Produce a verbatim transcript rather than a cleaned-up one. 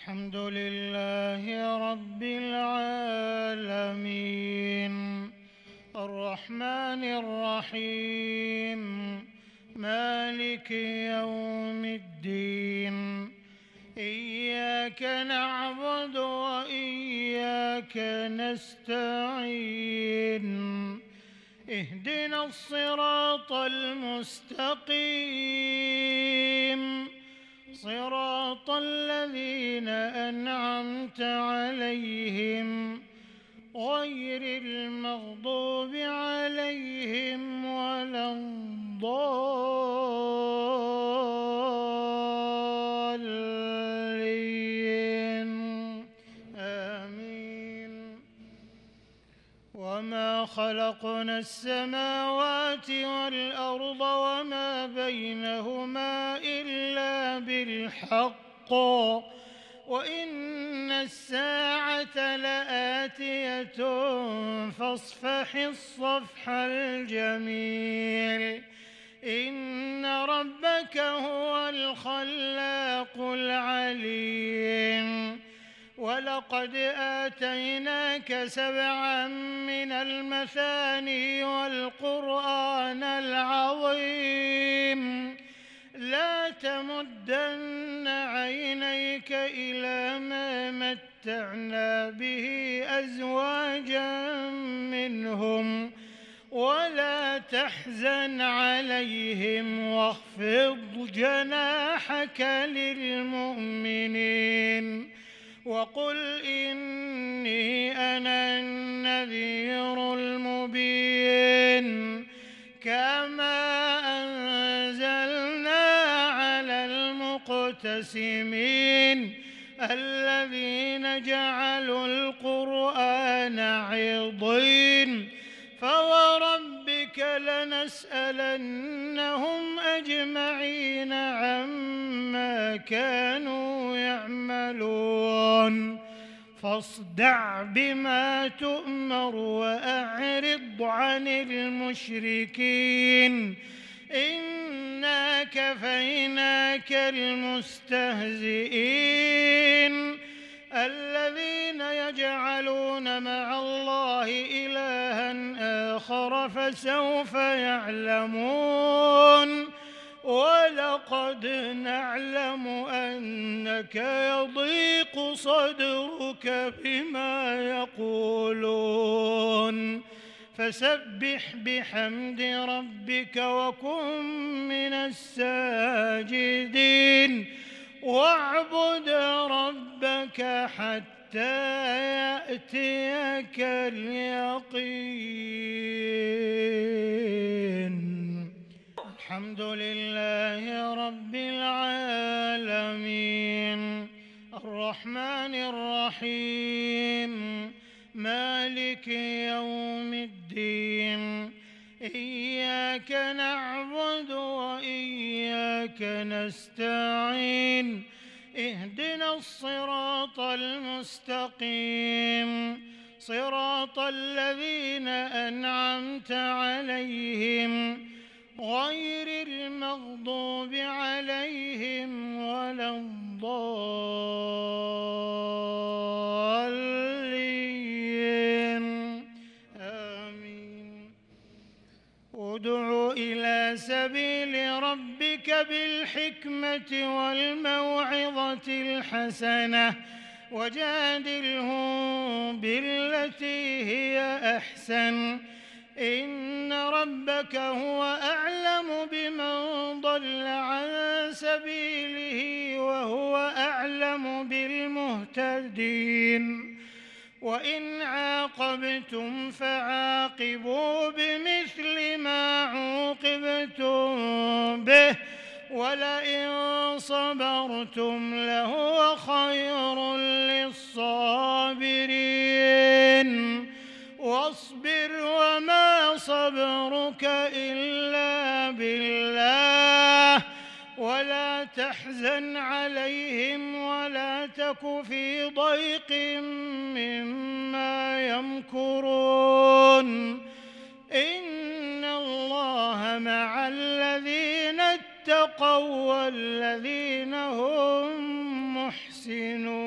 الحمد لله رب العالمين الرحمن الرحيم مالك يوم الدين إياك نعبد وإياك نستعين اهدنا الصراط المستقيم صراط الذين أنعمت عليهم غير المغضوب عليهم ولا الضالين آمين. وما خلقنا السماوات والأرض وما بينهما إلا بالحق وإن الساعة لآتية فاصفح الصفح الجميل إن ربك هو الخلاق العليم. ولقد آتيناك سبعا من المثاني والقرآن العظيم لا تمدن عينيك إلى ما متعنا به أزواجا منهم ولا تحزن عليهم واخفض جناحك للمؤمنين وقل إني أنا النذير المبين كما أنزلنا على المقتسمين الذين جعلوا القرآن عضين فوربك لنسألنهم أجمعين عما كانوا يعملون فاصدع بما تؤمر وأعرض عن المشركين إنا كفيناك المستهزئين الذين يجعلون مع الله إلها آخر فسوف يعلمون ولقد نعلم أنك يضيق صدرك بما يقولون فسبح بحمد ربك وكن من الساجدين واعبد ربك حتى يأتيك اليقين. الحمد لله رب العالمين الرحمن الرحيم مالك يوم الدين إياك نعبد وإياك نستعين اهدنا الصراط المستقيم صراط الذين أنعمت عليهم غير المغضوب عليهم ولا الضالين آمين. ادع إلى سبيل ربك بالحكمة والموعظة الحسنة وجادلهم بالتي هي أحسن إن ربك هو أعلم بمن ضل عن سبيله وهو أعلم بالمهتدين. وإن عاقبتم فعاقبوا بمثل ما عوقبتم به ولئن صبرتم لهو خير للصابرين واصبر وما صبرك إلا بالله ولا تحزن عليهم ولا تك في ضيق مما يمكرون إن الله مع الذين اتقوا والذين هم محسنون. يعلمون.